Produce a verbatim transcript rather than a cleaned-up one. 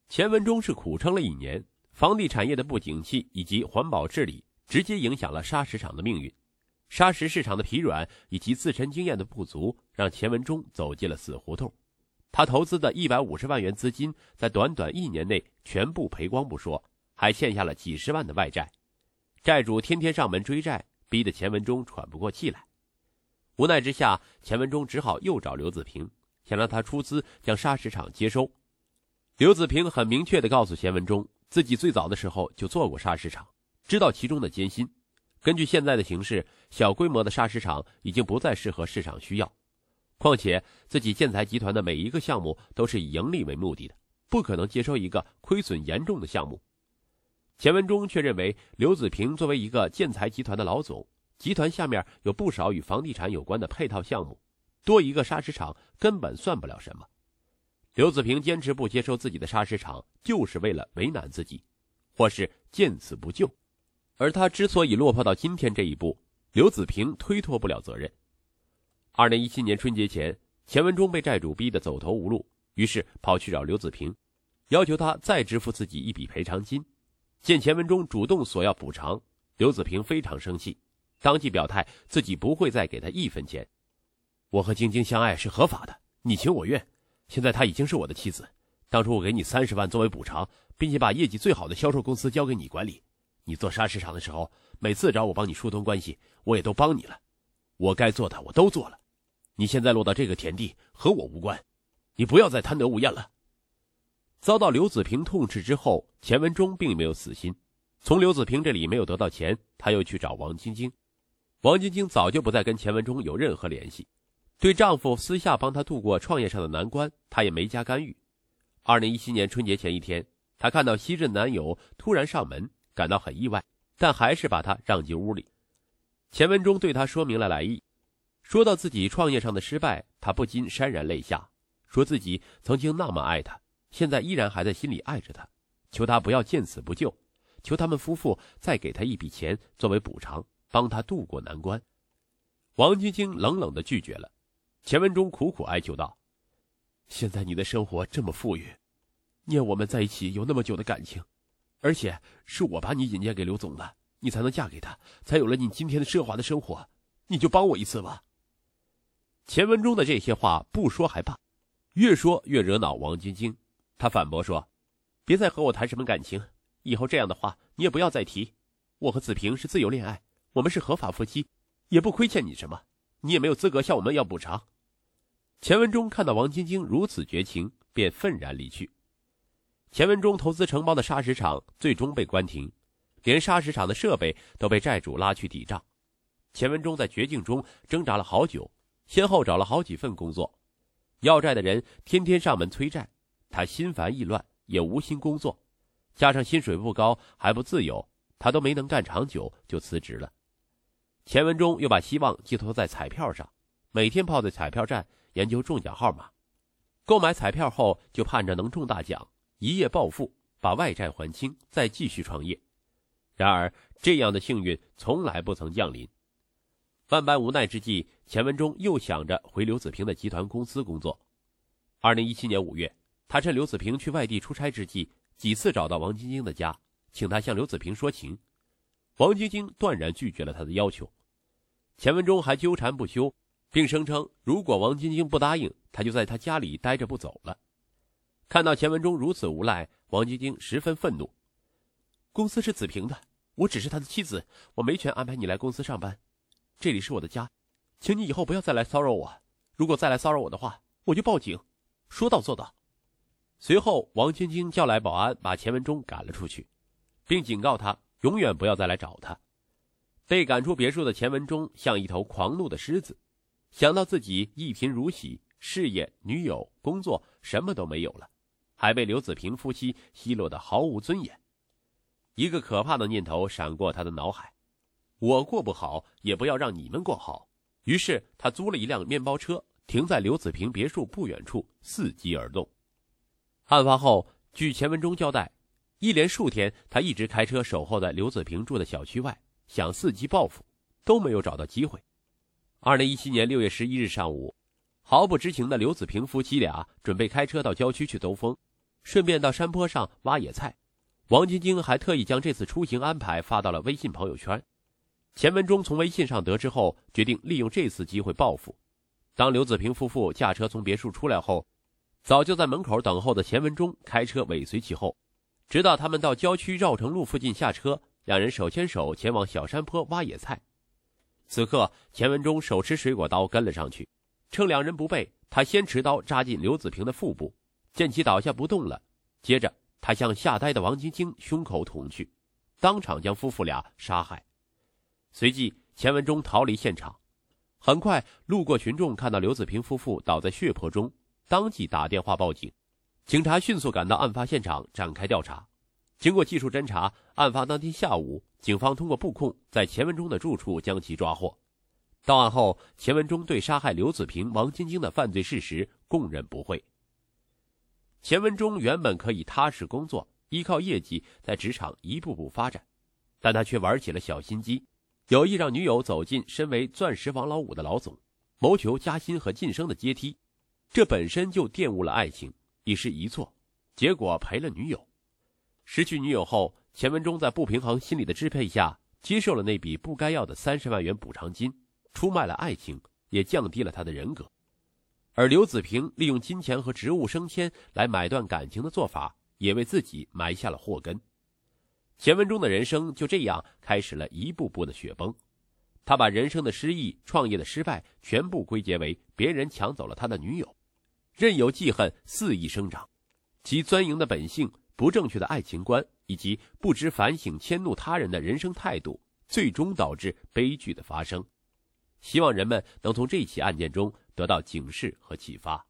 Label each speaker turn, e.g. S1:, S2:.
S1: 钱文忠是苦撑了一年，房地产业的不景气以及环保治理直接影响了砂石厂的命运。砂石市场的疲软以及自身经验的不足，让钱文忠走进了死胡同。他投资的一百五十万元资金在短短一年内全部赔光不说，还欠下了几十万的外债。债主天天上门追债，逼得钱文忠喘不过气来。无奈之下，钱文忠只好又找刘子平，想让他出资将砂石厂接收。刘子平很明确地告诉钱文忠，自己最早的时候就做过砂石厂，知道其中的艰辛。根据现在的形势，小规模的砂石厂已经不再适合市场需要。况且自己建材集团的每一个项目都是以盈利为目的的，不可能接收一个亏损严重的项目。钱文忠却认为，刘子平作为一个建材集团的老总，集团下面有不少与房地产有关的配套项目，多一个砂石厂根本算不了什么。刘子平坚持不接收自己的砂石厂，就是为了为难自己，或是见死不救。而他之所以落魄到今天这一步，刘子平推脱不了责任。二零一七年春节前，钱文忠被债主逼得走投无路，于是跑去找刘子平，要求他再支付自己一笔赔偿金。见钱文忠主动索要补偿，刘子平非常生气，当即表态自己不会再给他一分钱。我和晶晶相爱是合法的，你情我愿，现在她已经是我的妻子。当初我给你三十万作为补偿，并且把业绩最好的销售公司交给你管理。你做砂石厂的时候，每次找我帮你疏通关系，我也都帮你了。我该做的我都做了。你现在落到这个田地，和我无关，你不要再贪得无厌了。遭到刘子平痛斥之后，钱文忠并没有死心。从刘子平这里没有得到钱，他又去找王晶晶。王晶晶早就不再跟钱文忠有任何联系，对丈夫私下帮他度过创业上的难关，她也没加干预。二零一七年春节前一天，她看到昔日男友突然上门，感到很意外，但还是把他让进屋里。钱文忠对他说明了来意，说到自己创业上的失败，他不禁潸然泪下，说自己曾经那么爱他，现在依然还在心里爱着他，求他不要见死不救，求他们夫妇再给他一笔钱作为补偿，帮他渡过难关。王晶晶冷冷地拒绝了。钱文忠苦苦哀求道：现在你的生活这么富裕，念我们在一起有那么久的感情，而且是我把你引荐给刘总的，你才能嫁给他，才有了你今天的奢华的生活，你就帮我一次吧。钱文忠的这些话不说还罢，越说越惹恼王晶晶。他反驳说：别再和我谈什么感情，以后这样的话你也不要再提。我和子平是自由恋爱，我们是合法夫妻，也不亏欠你什么，你也没有资格向我们要补偿。钱文忠看到王晶晶如此绝情，便愤然离去。钱文忠投资承包的砂石厂最终被关停，连砂石厂的设备都被债主拉去抵账。钱文忠在绝境中挣扎了好久，先后找了好几份工作，要债的人天天上门催债，他心烦意乱，也无心工作，加上薪水不高还不自由，他都没能干长久就辞职了。钱文忠又把希望寄托在彩票上，每天泡在彩票站研究中奖号码，购买彩票后就盼着能中大奖，一夜暴富，把外债还清，再继续创业。然而这样的幸运从来不曾降临。万般无奈之际，钱文忠又想着回刘子平的集团公司工作。二零一七年五月，他趁刘子平去外地出差之际，几次找到王晶晶的家，请他向刘子平说情。王晶晶断然拒绝了他的要求。钱文忠还纠缠不休，并声称如果王晶晶不答应，他就在他家里待着不走了。看到钱文忠如此无赖，王晶晶十分愤怒。公司是子平的，我只是他的妻子，我没权安排你来公司上班。这里是我的家，请你以后不要再来骚扰我，如果再来骚扰我的话，我就报警，说到做到。随后王晶晶叫来保安，把钱文忠赶了出去，并警告他永远不要再来找他。被赶出别墅的钱文忠像一头狂怒的狮子，想到自己一贫如洗，事业、女友、工作什么都没有了，还被刘子平夫妻奚落得毫无尊严。一个可怕的念头闪过他的脑海，我过不好也不要让你们过好。于是他租了一辆面包车，停在刘子平别墅不远处，伺机而动。案发后，据钱文忠交代，一连数天他一直开车守候在刘子平住的小区外，想伺机报复，都没有找到机会。二零一七年六月十一日上午，毫不知情的刘子平夫妻俩准备开车到郊区去兜风， 顺便到山坡上挖野菜。王晶晶还特意将这次出行安排发到了微信朋友圈。钱文忠从微信上得知后，决定利用这次机会报复。当刘子平夫妇驾车从别墅出来后，早就在门口等候的钱文忠开车尾随其后，直到他们到郊区绕城路附近下车，两人手牵手前往小山坡挖野菜。此刻钱文忠手持水果刀跟了上去，趁两人不备，他先持刀扎进刘子平的腹部，见其倒下不动了，接着他向吓呆的王晶晶胸口捅去，当场将夫妇俩杀害。随即钱文忠逃离现场。很快路过群众看到刘子平夫妇倒在血泊中，当即打电话报警。警察迅速赶到案发现场展开调查。经过技术侦查，案发当天下午，警方通过布控在钱文忠的住处将其抓获。到案后，钱文忠对杀害刘子平、王晶晶的犯罪事实供认不讳。钱文忠原本可以踏实工作，依靠业绩在职场一步步发展，但他却玩起了小心机，有意让女友走进身为钻石王老五的老总，谋求加薪和晋升的阶梯。这本身就玷污了爱情，一失一错，结果赔了女友。失去女友后，钱文忠在不平衡心理的支配下，接受了那笔不该要的三十万元补偿金，出卖了爱情，也降低了他的人格。而刘子平利用金钱和职务升迁来买断感情的做法，也为自己埋下了祸根。钱文忠的人生就这样开始了一步步的雪崩。他把人生的失意、创业的失败全部归结为别人抢走了他的女友，任由记恨肆意生长。其钻营的本性、不正确的爱情观以及不知反省迁怒他人的人生态度，最终导致悲剧的发生。希望人们能从这起案件中得到警示和启发。